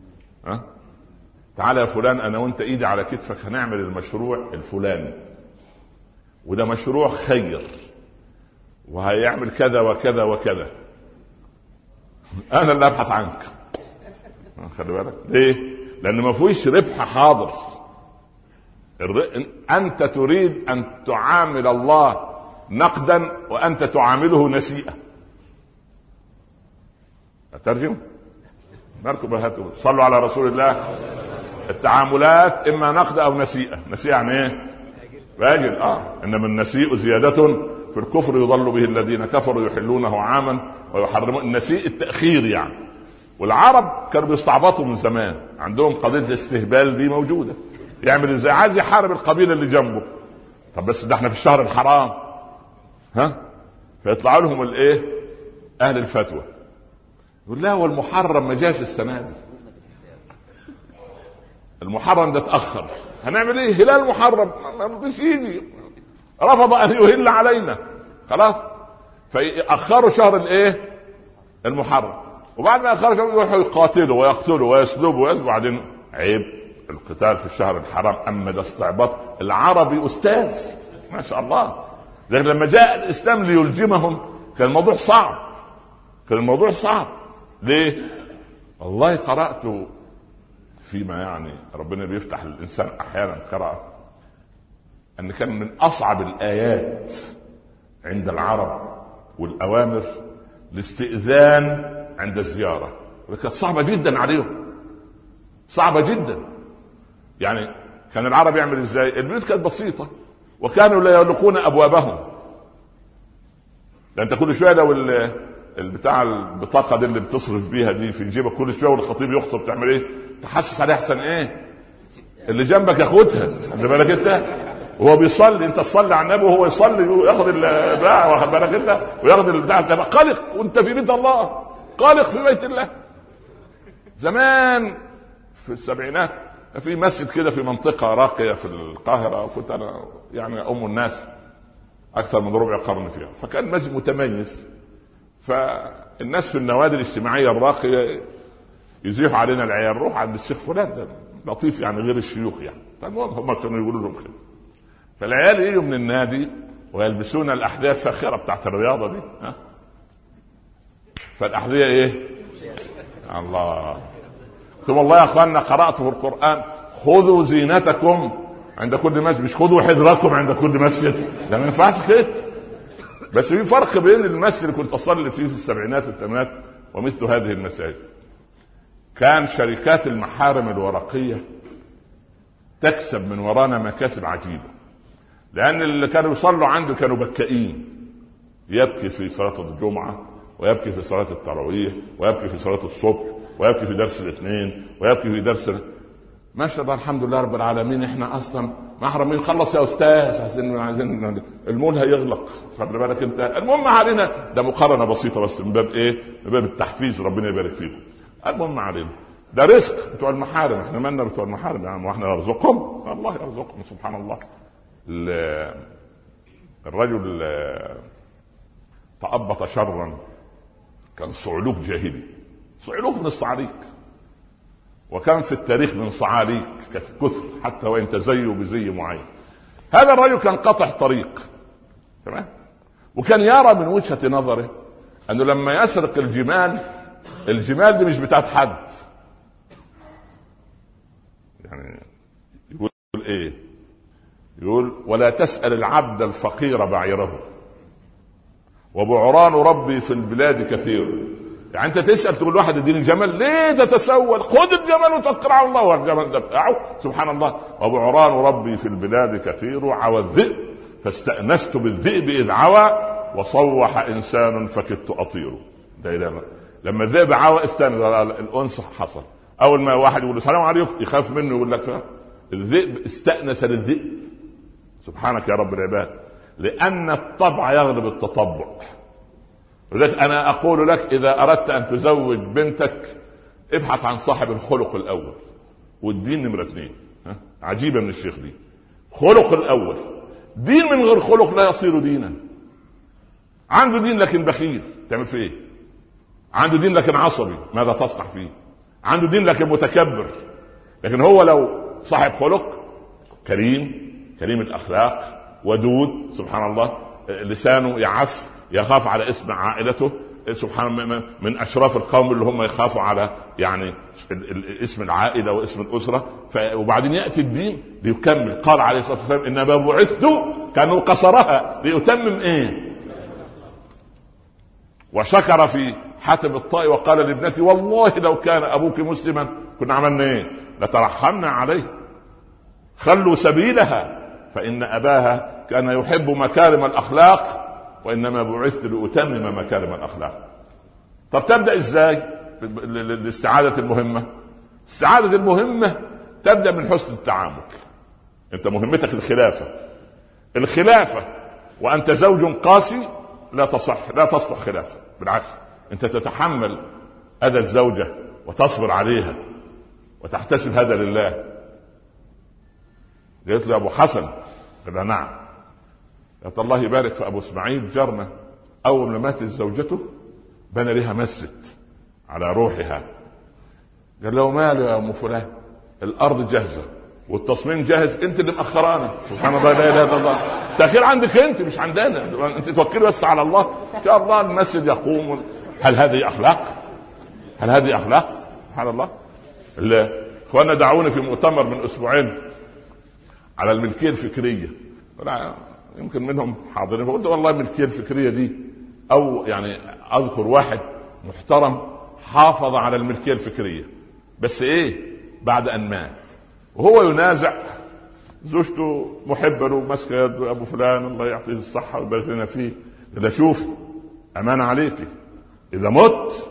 تعالى يا فلان أنا وأنت إيدي على كتفك هنعمل المشروع الفلاني، وده مشروع خير وهيعمل كذا وكذا وكذا، أنا اللي أبحث عنك. خلي بالك ليه؟ لأن ما فيش ربح حاضر. أنت تريد أن تعامل الله نقدا وأنت تعامله نسيئة. أترجم؟ نركب هاتوا صلوا على رسول الله. التعاملات إما نقد أو نسيئة. نسيئة يعني إيه؟ راجل إنما النسيء زيادة في الكفر يضل به الذين كفروا يحلونه عاما ويحرمون. النسيء التأخير يعني. والعرب كانوا بيستعبطوا من زمان، عندهم قضية الاستهبال دي موجودة. يعمل ازاي؟ عايز يحارب القبيلة اللي جنبه. طب بس ده احنا في الشهر الحرام، فيطلع لهم الايه؟ اهل الفتوى يقول لا والمحرم ما جاش السنة دي، المحرم ده اتأخر، هنعمل ايه؟ هلال محرم ما رضيش يجي، رفض ان يهل علينا، خلاص فأخروا شهر الايه؟ المحرم. وبعد ما أخروا شهر يروحوا يقاتلوا ويقتلوا ويسلبوا ويسلبوا. بعدين عيب القتال في الشهر الحرام. اما ده استعباط. العربي استاذ ما شاء الله، لكن لما جاء الاسلام ليلجمهم كان الموضوع صعب، كان الموضوع صعب. ليه؟ والله قرأت فيما يعني ربنا بيفتح للإنسان أحيانا قراءة أن كان من أصعب الآيات عند العرب والأوامر الاستئذان عند الزيارة. كانت صعبة جدا عليهم، صعبة جدا. يعني كان العرب يعمل ازاي؟ البيوت كانت بسيطة وكانوا لا يغلقون أبوابهم. ده انت كل شوية لو البتاع البطاقة دي اللي بتصرف بيها دي في جيبك كل شوية والخطيب يخطب تعمل ايه؟ تحسس عليه احسن ايه؟ اللي جنبك ياخدها. خلي بالك انت وهو بيصلي، انت تصلي على النبي وهو يصلي وياخد البتاع، واخد بالك انت، وياخد البتاع. تبقى قلق وانت في بيت الله، قلق في بيت الله. زمان في السبعينات في مسجد كده في منطقة راقية في القاهرة، كنت انا يعني الناس اكثر من ربع قرن فيها، فكان مسجد متميز. فالناس في النوادي الاجتماعية الراقية يزيحوا علينا العيال، روح عند الشيخ فلان ده لطيف يعني غير الشيوخ يعني. فالمهم هم كانوا يقولوا لهم كده. فالعيال يجوا من النادي ويلبسون الأحذية الفاخرة بتاعت الرياضة دي، فالأحذية ايه؟ الله. ثم والله يا اخواننا قرأت في القرآن: خذوا زينتكم عند كل مسجد، مش خذوا حذركم عند كل مسجد. لا ما ينفعش كده. بس في فرق بين المسجد اللي كنت اصلي فيه في السبعينات والثمانينات ومثل هذه المساجد. كان شركات المحارم الورقية تكسب من ورانا مكاسب عجيبة، لأن اللي كانوا يصلوا عنده كانوا بكائين، يبكي في صلاة الجمعة ويبكي في صلاة التراويح ويبكي في صلاة الصبح ويبكي في درس الاثنين ويبكي في درس ما شاء الله الحمد لله رب العالمين. احنا اصلا محرمين. خلص يا استاذ، عايزين المول هيغلق، خلي بالك انت. المهم علينا ده مقارنه بسيطه بس من باب ايه؟ من باب التحفيز، ربنا يبارك فيكم. المهم علينا ده رزق بتوع المحارم، احنا مالنا بتوع المحارم يعني، واحنا نرزقهم، الله يرزقهم سبحان الله. الرجل تأبط شرا، كان صعلوك جاهلي، صعلوك من الصعاليك، وكان في التاريخ من صعاليك كثر حتى وان تزيوا بزي معين. هذا الرجل كان قطع طريق، تمام، وكان يرى من وجهة نظره انه لما يسرق الجمال دي مش بتاعت حد. يعني يقول ايه؟ يقول ولا تسأل العبد الفقير بعيره وبعران ربي في البلاد كثير. يعني انت تسأل تقول واحد اديني الجمل، ليه تتسول؟ خذ الجمل وتوكل على الله، والجمل ده بتاعه سبحان الله. وبعران ربي في البلاد كثير عوى الذئب فاستأنست بالذئب إذ عوى وصوح إنسان فكدت أطيره. ده لما الذئب عوى استأنس، الأنس حصل. أول ما واحد يقول السلام عليكم يخاف منه، يقول لك الذئب استأنس للذئب. سبحانك يا رب العباد، لأن الطبع يغلب التطبع. ولذلك أنا أقول لك إذا أردت أن تزوج بنتك ابحث عن صاحب الخلق الأول والدين نمرة 2. عجيبة من الشيخ دي، خلق الأول. دين من غير خلق لا يصير دينا. عنده دين لكن بخيل، تعمل فيه ايه؟ عنده دين لكن عصبي، ماذا تصنع فيه؟ عنده دين لكن متكبر. لكن هو لو صاحب خلق كريم، كريم الأخلاق، ودود سبحان الله، لسانه يعف، يخاف على اسم عائلته سبحان الله، من أشراف القوم اللي هم يخافوا على يعني اسم العائلة واسم الأسرة. وبعدين يأتي الدين ليكمل. قال عليه الصلاة والسلام إنما بعثت كانوا قصرها ليتمم ايه. وشكر في حاتم الطائي وقال لابنتي والله لو كان أبوك مسلما كنا عملنا ايه؟ لترحمنا عليه، خلوا سبيلها فإن أباها كان يحب مكارم الأخلاق وإنما بعثت لأتمم مكارم الأخلاق. طب تبدأ إزاي لاستعادة المهمة؟ استعادة المهمة تبدأ من حسن التعامل. أنت مهمتك الخلافة وأنت زوج قاسي لا تصلح خلافة. بالعكس أنت تتحمل أذى الزوجة وتصبر عليها وتحتسب هذا لله. قلت له أبو حسن، قال نعم. قالت الله يبارك في أبو إسماعيل جارنا، أول ما ماتت زوجته بنى لها مسجد على روحها. قال له ماله يا أم فلان؟ الأرض جاهزة والتصميم جاهز، أنت اللي مأخرانا. سبحان الله، لا إله إلا الله. تأخير عندك أنت مش عندنا، أنت توكل بس على الله إن شاء الله المسجد يقوم. هل هذه أخلاق؟ سبحان الله. إخواننا دعوني في مؤتمر من أسبوعين على الملكية الفكرية، يمكن منهم حاضرين، فقلت والله الملكية الفكرية دي، أو يعني أذكر واحد محترم حافظ على الملكية الفكرية بس بعد أن مات وهو ينازع زوجته محبة له مسكة يد أبو فلان الله يعطيه الصحة ويبارك لنا فيه. إذا شوف أمان عليك إذا مت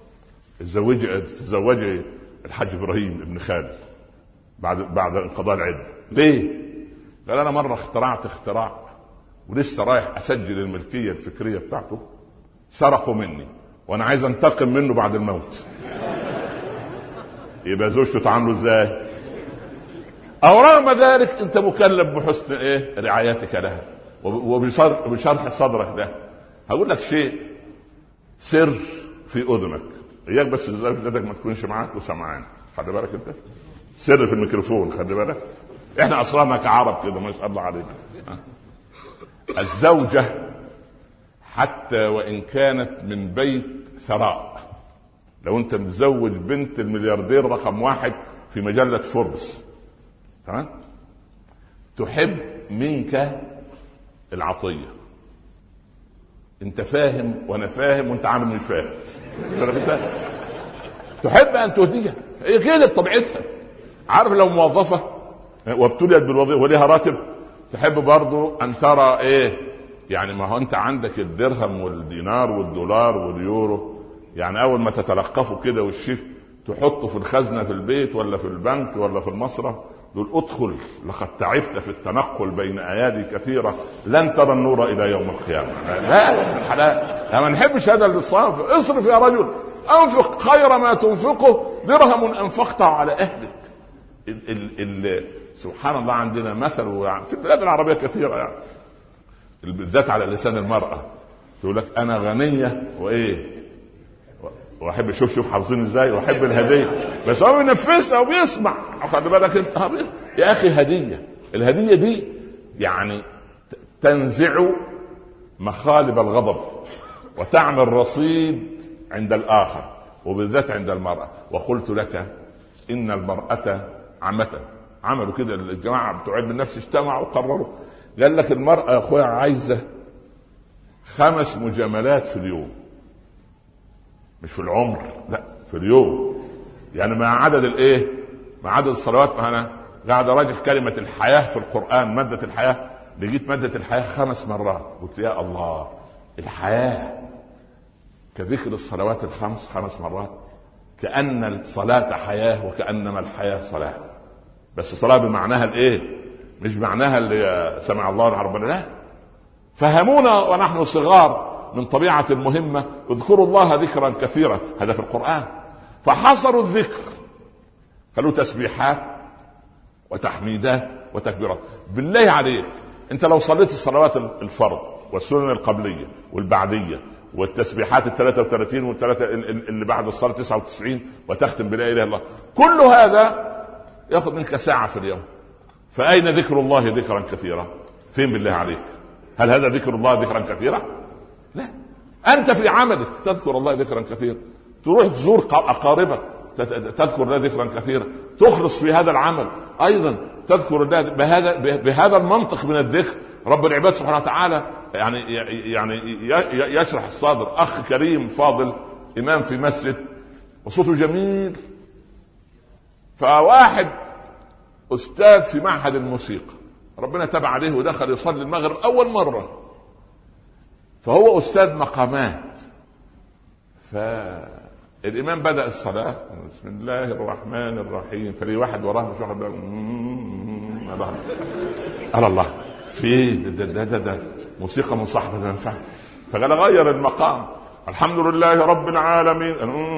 تزوجي الحاج إبراهيم ابن خالد بعد انقضاء العدة. ليه؟ قال أنا مرة اخترعت اختراع ولسه رايح أسجل الملكية الفكرية بتاعته، سرقوا مني وأنا عايز أنتقم منه بعد الموت. يبقى زوجته تعامله إزاي؟ أو رغم ذلك أنت مكلف بحسن رعايتك لها وبشرح صدرك ده. هقول لك شيء سر في أذنك، إياك بس زوجتك ما تكونش معاك وسمعان، خلي بالك أنت سر في الميكروفون، خلي بالك. احنا اصلنا كعرب كده ما شاء الله علينا. الزوجة حتى وان كانت من بيت ثراء، لو انت متزوج بنت الملياردير رقم 1 في مجلة فوربس، تمام، تحب منك العطية. انت فاهم وانا فاهم وانت عامل مش فاهم. تحب ان تهديها، هي كده طبيعتها. عارف لو موظفة وابتليت بالوظيفة وليها راتب، تحب برضو ان ترى يعني ما هو انت عندك الدرهم والدينار والدولار واليورو، يعني اول ما تتلقفوا كده والشيك تحطه في الخزنة في البيت ولا في البنك ولا في المصرف، دول ادخل لقد تعبت في التنقل بين ايادي كثيرة لن ترى النور الى يوم القيامة. لا ما نحبش هذا الصنف. اصرف يا رجل، انفق خير ما تنفقه درهم انفقته على اهلك. سبحان الله عندنا مثل في البلاد العربية كثيرة يعني بالذات على لسان المرأة، تقول لك أنا غنية وأحب شوف حافظين إزاي، وأحب الهدية، بس هو بينفذها وبيسمع. خد بالك أنت يا أخي، هدية، الهدية دي يعني تنزع مخالب الغضب وتعمل رصيد عند الآخر وبالذات عند المرأة. وقلت لك إن المرأة عامة عملوا كده الجماعه بتوع علم النفس، اجتمعوا وقرروا، قال لك المرأة يا اخويا عايزة 5 مجاملات في اليوم، مش في العمر، لا في اليوم. يعني مع عدد الايه، مع عدد الصلوات. ما انا قاعد اراجع كلمة الحياة في القرآن، مادة الحياة، لقيت مادة الحياة 5 مرات. قلت يا الله، الحياة كذكر الصلوات ال5 5 مرات، كأن الصلاة حياة وكأنما الحياة صلاة. بس صلاة بمعناها الايه، مش معناها اللي سمع الله ربنا، لا. فهمونا ونحن صغار من طبيعة المهمة، اذكروا الله ذكرا كثيرا، هذا في القرآن. فحصروا الذكر، قالوا تسبيحات وتحميدات وتكبيرات. بالله عليك انت لو صليت الصلوات الفرض والسنن القبلية والبعدية والتسبيحات 33 والثلاثة اللي بعد الصلاة 99 وتختم بلا إله إلا الله، كل هذا يأخذ منك ساعة في اليوم. فأين ذكر الله ذكرا كثيرا؟ فين بالله عليك؟ هل هذا ذكر الله ذكرا كثيرا؟ لا. أنت في عملك تذكر الله ذكرا كثيرا، تروح تزور أقاربك تذكر الله ذكرا كثيرا، تخلص في هذا العمل أيضا تذكر الله بهذا المنطق من الذكر. رب العباد سبحانه وتعالى يعني يشرح الصدر. أخ كريم فاضل إمام في مسجد وصوته جميل، فواحد أستاذ في معهد الموسيقى ربنا تاب عليه ودخل يصلي المغرب أول مرة، فهو أستاذ مقامات. فالإمام بدأ الصلاة بسم الله الرحمن الرحيم، فلي واحد وراه مش واحد على الله في ده موسيقى مصاحبة ده ينفع، فقال غير المقام الحمد لله رب العالمين.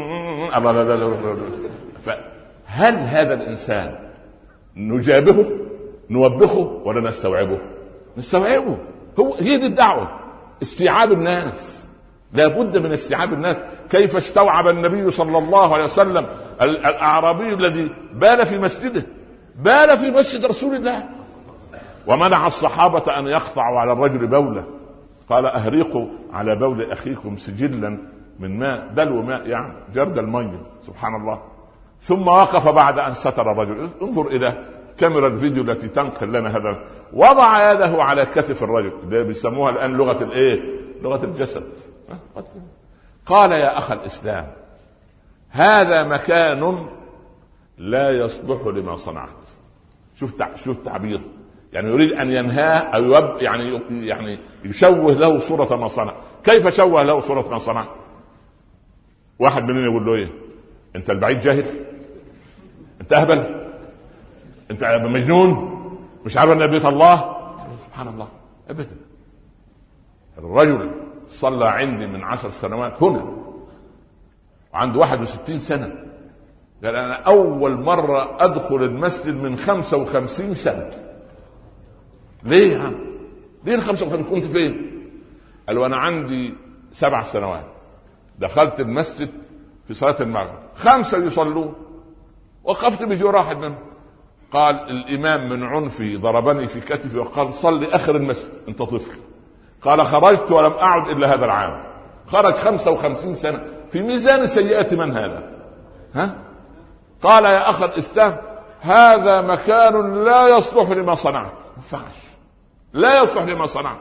فهل هذا الإنسان نجابهه نوبخه ولا نستوعبه؟ نستوعبه. هي دي الدعوة، استيعاب الناس. لا بد من استيعاب الناس. كيف استوعب النبي صلى الله عليه وسلم الأعرابي الذي بال في مسجده، بال في مسجد رسول الله، ومنع الصحابة أن يقطعوا على الرجل بوله، قال أهريقوا على بول أخيكم سجلا من ماء، دلو ماء يعني جرد المية، سبحان الله. ثم وقف بعد أن ستر الرجل. انظر إلى كاميرا الفيديو التي تنقل لنا هذا، وضع يده على كتف الرجل، ده بيسموها الآن لغة الايه، لغة الجسد. قال يا أخ الإسلام هذا مكان لا يصلح لما صنعت. شوف تعبير، يعني يريد أن ينهاه أو يعني يشوه له صورة ما صنع. كيف شوه له صورة ما صنع؟ واحد مننا يقول له ايه، انت البعيد جاهل، انت اهبل، انت مجنون، مش عارف ان بيت الله. سبحان الله، ابدا. الرجل صلى عندي من 10 سنوات هنا وعنده 61 سنة، قال انا اول مرة ادخل المسجد من 55 سنة. ليه يا عم؟ ليه 55؟ كنت فين؟ قال وانا عندي 7 سنوات دخلت المسجد في صلاة المغرب 5 يصلون، وقفت بجوار واحد منهم، قال الإمام من عنفي ضربني في كتفي وقال صلي آخر المسجد أنت طفل. قال خرجت ولم أعد إلا هذا العام. خرج 55 سنة في ميزان سيئات من هذا؟ ها؟ قال يا أخ الإسلام هذا مكان لا يصلح لما صنعت. ما ينفعش، لا يصلح لما صنعت.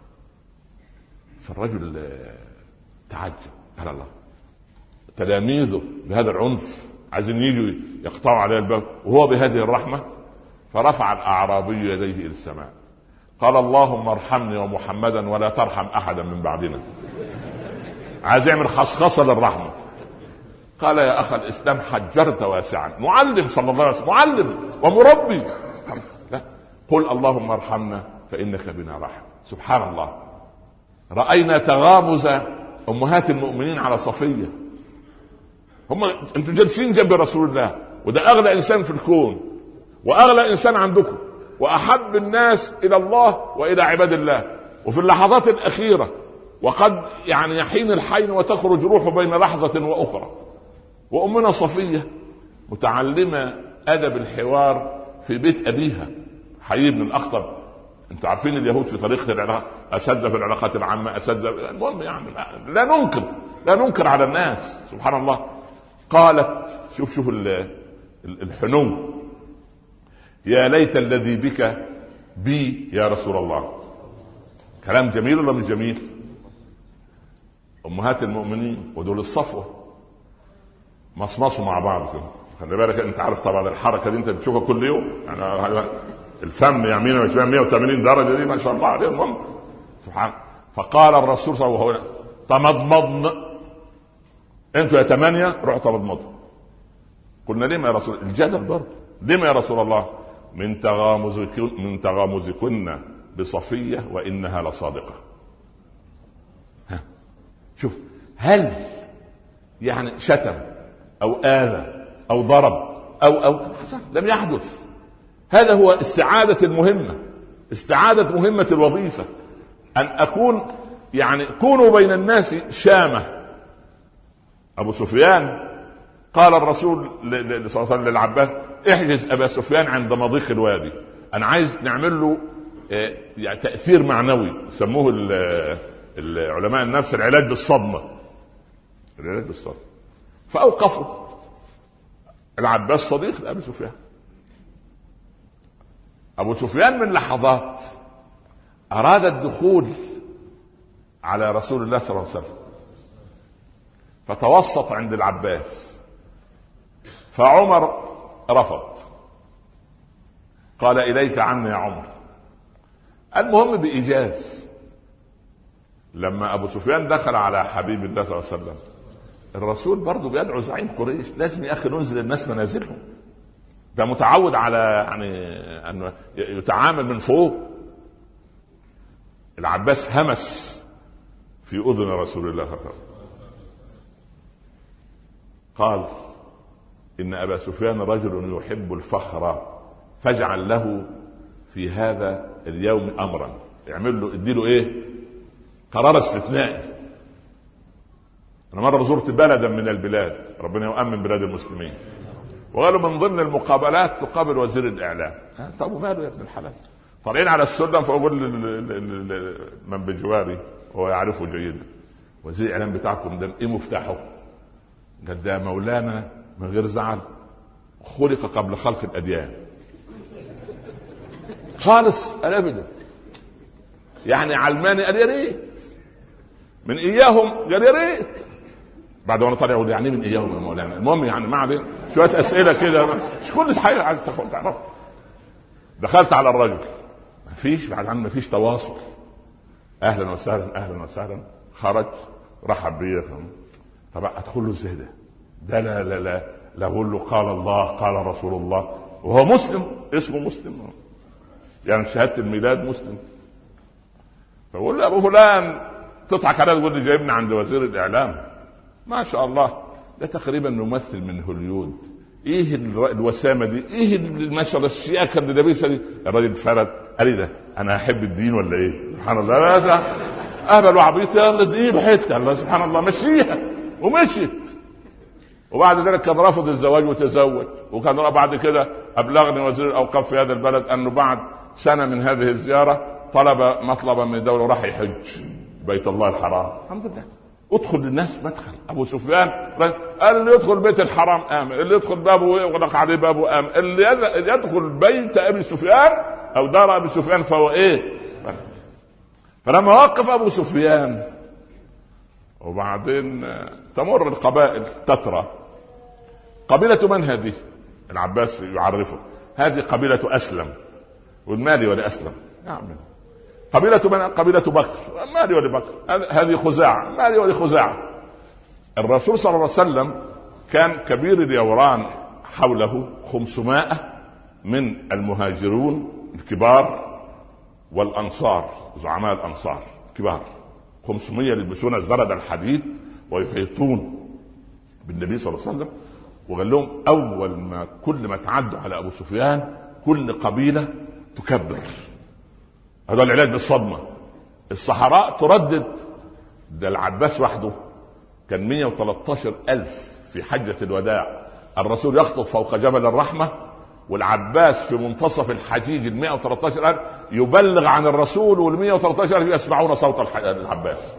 فالرجل تعجب، على الله تلاميذه بهذا العنف عايزين يجوا يقطعوا عليه الباب وهو بهذه الرحمة. فرفع الأعرابي يديه إلى السماء قال اللهم ارحمني ومحمدا ولا ترحم أحدا من بعدنا. عايز يعمل خصخصة للرحمة. قال يا أخ الإسلام حجرت واسعا. معلم صلى الله عليه وسلم، معلم ومربي. لا، قل اللهم ارحمنا فإنك بنا رحم. سبحان الله. رأينا تغامز أمهات المؤمنين على صفية. هم انتوا جالسين جنب رسول الله، وده أغلى إنسان في الكون وأغلى إنسان عندكم وأحب الناس إلى الله وإلى عباد الله. وفي اللحظات الأخيرة وقد يعني يحين الحين وتخرج روحه بين لحظة وأخرى، وأمنا صفية متعلمة أدب الحوار في بيت أبيها حيي بن الأخطب. انتوا عارفين اليهود في طريقة العلاقات، أساتذة في العلاقات العامة، أساتذة، المهم يعني لا ننكر على الناس. سبحان الله. قالت شوف الحنو، يا ليت الذي بك بي يا رسول الله. كلام جميل ولا مش جميل؟ امهات المؤمنين ودول الصفوه مصمصوا مع بعض كده. خلي بالك انت عارف طبعا الحركه دي انت بتشوفها كل يوم، يعني الفم يمين وشمال 180 درجه دي ما شاء الله عليهم سبحان. فقال الرسول صلى الله عليه وسلم تمضمضن، انتوا يا 8 روحوا تمضمضوا. قلنا ليه يا رسول؟ الجدل برضه. ليه يا رسول الله؟ من تغامزكن بصفية وإنها لصادقة. شوف، هل يعني شتم أو آذى أو ضرب أو لم يحدث. هذا هو استعادة المهمة، استعادة مهمة الوظيفة، أن أكون يعني كونوا بين الناس شامة. أبو سفيان قال الرسول صلى الله عليه وسلم للعباس احجز أبا سفيان عند مضيق الوادي، أنا عايز نعمل له يعني تأثير معنوي، سموه العلماء النفس العلاج بالصدمة، العلاج بالصدمة. فأوقفوا العباس صديق لأبي سفيان. أبو سفيان من لحظات أراد الدخول على رسول الله صلى الله عليه وسلم، فتوسط عند العباس، فعمر رفض، قال إليك عني يا عمر. المهم بإيجاز لما أبو سفيان دخل على حبيب الله صلى الله عليه وسلم، الرسول برضو بيدعو زعيم قريش، لازم يا أخي ننزل الناس منازلهم، ده متعود على يعني أنه يتعامل من فوق. العباس همس في أذن رسول الله صلى الله عليه وسلم قال إن أبا سفيان رجل يحب الفخر، فاجعل له في هذا اليوم أمرا، يعمل له اديله إيه؟ قرار استثنائي. أنا مرة زرت بلدا من البلاد، ربنا يؤمن بلاد المسلمين، وقالوا من ضمن المقابلات تقابل وزير الإعلام. طب وماله يا ابن الحلال؟ طالعين على السلم، فأقول من بجواري هو يعرفه جيدا، وزير الإعلام بتاعكم ده إيه مفتاحه؟ قال ده مولانا من غير زعل خلق قبل خلق الأديان خالص الأبدا. يعني علماني قال يا ريت، من إياهم قال يا ريت، بعد وانا طالع يقول يعني من إياهم يا مولانا. المهم يعني ما عليه شوية أسئلة كده، مش كل حاجة عايز تعرف. دخلت على الرجل، ما فيش بعد عنه، ما فيش تواصل، أهلا وسهلا أهلا وسهلا. خرج رحب بيه. طب أدخل له ازاي ده لا لا لا لا اقول له قال الله قال رسول الله وهو مسلم، اسمه مسلم يعني شهاده الميلاد مسلم. فقول له ابو فلان تضحك عليه تقول لي جايبني عند وزير الاعلام؟ ما شاء الله ده تقريبا ممثل من هوليود. ايه الوسامه دي؟ ايه ما شاء الله الشياكه اللي لابسها دي؟ الراجل فرد قال لي ده انا احب الدين ولا ايه؟ سبحان الله، لا ده اهبل وعبيط، يلا دين حته الله سبحان الله مشيها ومشيت. وبعد ذلك كان رفض الزواج وتزوج، وكان بعد كده أبلغني وزير الأوقاف في هذا البلد أنه بعد سنة من هذه الزيارة طلب مطلبا من الدولة وراح يحج بيت الله الحرام. الحمد لله. ادخل للناس مدخل. أبو سفيان قال اللي يدخل بيت الحرام آمن، اللي يدخل بابه يغلق عليه بابه آمن، اللي يدخل بيت أبي سفيان أو دار أبي سفيان فهو إيه. فلما وقف أبو سفيان وبعدين تمر القبائل تترى. قبيلة من هذه؟ العباس يعرفه هذه قبيلة أسلم، والمالي ولأسلم. نعم. قبيلة من؟ قبيلة بكر، مالي ولبكر. هذه خزاعة، مالي ولخزاعة. الرسول صلى الله عليه وسلم كان كبير اليوران حوله 500 من المهاجرون الكبار والأنصار، زعماء الأنصار كبار 500 يلبسون الزرد الحديد ويحيطون بالنبي صلى الله عليه وسلم. وقال لهم أول ما كل ما تعدوا على أبو سفيان كل قبيلة تكبر. هذا العلاج بالصدمة. الصحراء تردد. ده العباس وحده كان 113,000 في حجة الوداع. الرسول يخطب فوق جبل الرحمة، والعباس في منتصف الحجيج 113,000 يبلغ عن الرسول، وال113,000 يسمعون صوت العباس.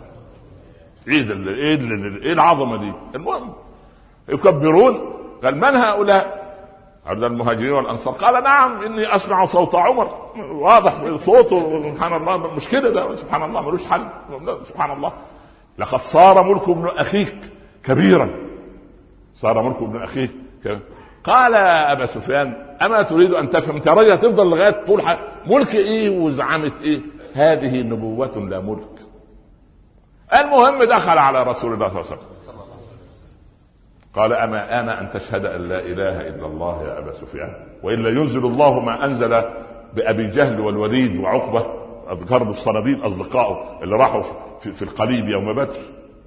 ايه العظمة دي؟ المهم يكبرون. قال من هؤلاء؟ عند المهاجرين والأنصار؟ قال نعم إني أسمع صوت عمر، واضح صوته، سبحان الله، مش كده ده سبحان الله ملوش حل، سبحان الله. لقد صار ملك ابن أخيك كبيرا، صار ملك ابن أخيك كبيرا. قال يا أبا سفيان أما تريد أن تفهم؟ أنت راجل هتفضل لغاية طول ملك إيه وزعمة إيه؟ هذه نبوة لا ملك. المهم دخل على رسول الله صلى الله عليه وسلم قال أما آن أن تشهد أن لا إله إلا الله يا أبا سفيان، وإلا ينزل الله ما أنزل بأبي جهل والوليد وعقبة قرب الصناديد أصدقائه اللي راحوا في القليب يوم بدر.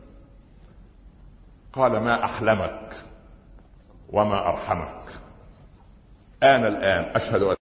قال ما أحلمك وما أرحمك، أنا الآن أشهد أن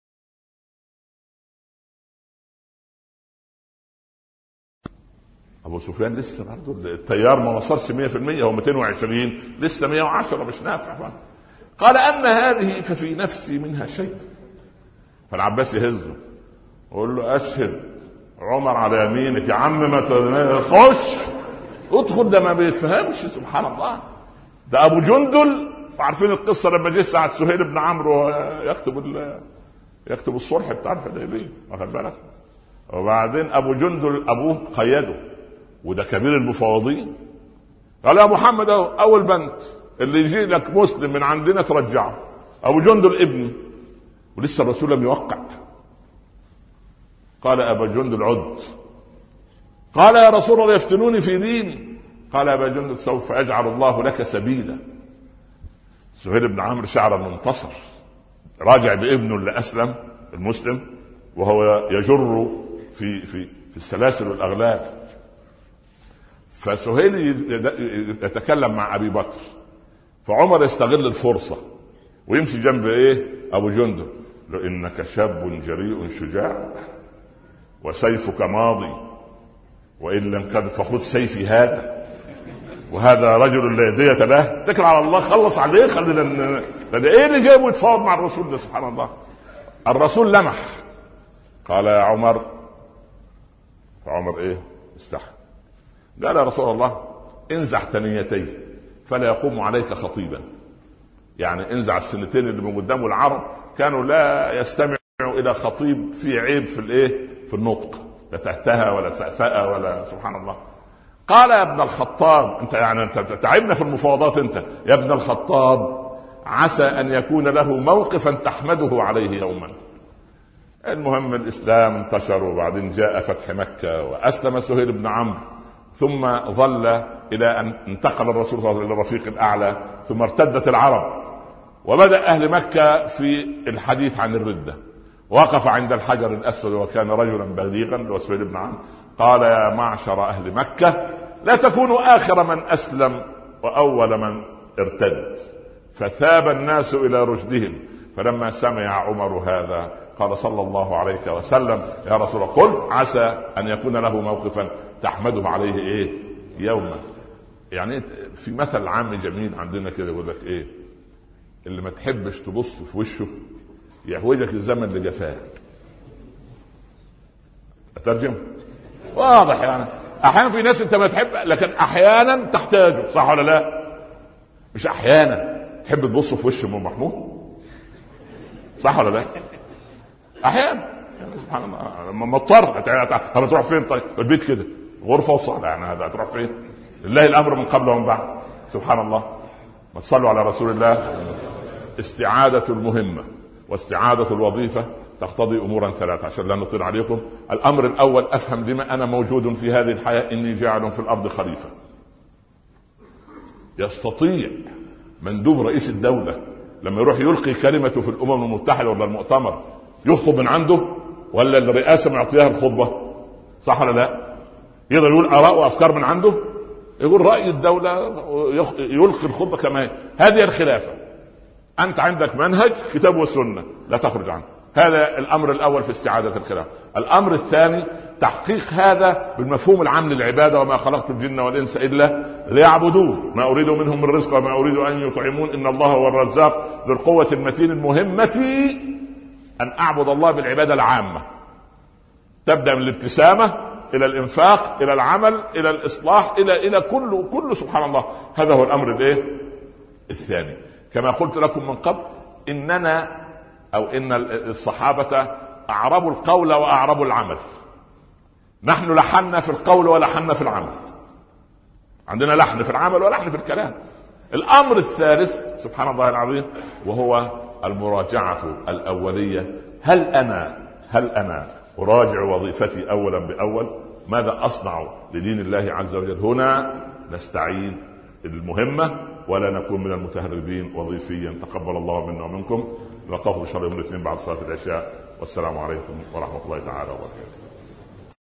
أبو سفيان لسه برضه التيار ما وصلش 100%، هو 220 لسه 110 مش نافع. قال أما هذه ففي نفسي منها شيء. فالعباس يهزه ويقول له أشهد عمر على يمينك يا عم، ما تخش ادخل، ده ما بيتفهمش سبحان الله. ده أبو جندل، عارفين القصة لما جه ساعة سهيل بن عمرو يكتب الصلح بتاع الحديبية، واخد بالك؟ وبعدين أبو جندل أبوه قيده، وده كبير المفاوضين، قال يا محمد أول بنت اللي يجي لك مسلم من عندنا ترجعه، أبو جندل ابني، ولسه الرسول لم يوقع. قال أبا جندل عد. قال يا رسول الله يفتنوني في ديني. قال أبا جندل سوف يجعل الله لك سبيلا. سهيل بن عمرو شعر منتصر، راجع بابنه اللي أسلم المسلم وهو يجر في السلاسل والأغلال. فسهيل يتكلم مع أبي بكر، فعمر يستغل الفرصة ويمشي جنب أبو جندل، لو إنك شاب جريء شجاع وسيفك ماضي، وإن لم قد فخذ سيفي هذا، وهذا رجل لا يدية له، اتكل على الله، خلص عليه، خلينا ده ايه اللي جايبه يتفاوض مع الرسول ده سبحان الله. الرسول لمح قال يا عمر، فعمر استحى، قال يا رسول الله انزع ثنيتيه فلا يقوم عليك خطيبا، يعني انزع السنتين اللي من قدامه. العرب كانوا لا يستمعوا الى خطيب في عيب في النطق، لا تهتها ولا تأفأ ولا سبحان الله. قال يا ابن الخطاب، انت تعبنا في المفاوضات، انت يا ابن الخطاب عسى ان يكون له موقفا تحمده عليه يوما. المهم الاسلام انتشر، وبعدين جاء فتح مكة واسلم سهيل بن عمرو، ثم ظل الى ان انتقل الرسول صلى الله عليه وسلم للرفيق الاعلى، ثم ارتدت العرب، وبدأ اهل مكة في الحديث عن الردة. وقف عند الحجر الاسود وكان رجلا بليغا لسهيل بن عمرو، قال يا معشر اهل مكة لا تكونوا اخر من اسلم واول من ارتد. فثاب الناس الى رشدهم. فلما سمع عمر هذا قال صلى الله عليه وسلم يا رسول الله قل عسى ان يكون له موقفا تحمده عليه يوما. يعني في مثل عام جميل عندنا كده يقول لك اللي ما تحبش تبص في وشه يحوجك الزمن لجفاه. اترجم واضح، يعني احيانا في ناس انت ما تحب، لكن احيانا تحتاجه، صح ولا لا؟ مش احيانا تحب تبص في وش ام محمود، صح ولا لا؟ احيانا يعني سبحان الله لما مضطر هتروح فين؟ طيب البيت كده غرفه وصاله، يعني هذا هتروح فين؟ لله الامر من قبل ومن بعد، سبحان الله. ما تصلوا على رسول الله. استعاده المهمه واستعاده الوظيفه تقتضي امورا ثلاثه عشان لا نطيل عليكم. الامر الاول افهم لما انا موجود في هذه الحياه، اني جاعل في الارض خليفه. يستطيع مندوب رئيس الدوله لما يروح يلقي كلمته في الامم المتحده ولا المؤتمر يخطب من عنده، ولا الرئاسه معطيها الخطبه؟ صح ولا لا؟ يقدر يقول اراء وافكار من عنده، يقول راي الدوله، يلقي الخطبه كما هي. هذه الخلافه. انت عندك منهج كتاب والسنه لا تخرج عنه. هذا الامر الاول في استعاده الخلافه. الامر الثاني تحقيق هذا بالمفهوم العام للعباده، وما خلقت الجن والانس الا ليعبدون ما اريد منهم من رزق وما اريد ان يطعمون ان الله هو الرزاق ذو القوه المتين. مهمتي ان اعبد الله بالعباده العامه، تبدا من الابتسامه الى الانفاق الى العمل الى الاصلاح الى كله سبحان الله. هذا هو الامر الثاني. كما قلت لكم من قبل، إننا أو إن الصحابة أعربوا القول وأعربوا العمل، نحن لحنا في القول ولحنا في العمل، عندنا لحن في العمل ولحن في الكلام. الأمر الثالث سبحان الله العظيم وهو المراجعة الأولية. هل أنا أراجع وظيفتي أولا بأول؟ ماذا أصنع لدين الله عز وجل؟ هنا نستعين المهمة ولا نكون من المتهربين وظيفيا. تقبل الله منا ومنكم. نلقاكم إن شاء الله يوم الاثنين بعد صلاة العشاء، والسلام عليكم ورحمة الله تعالى وبركاته.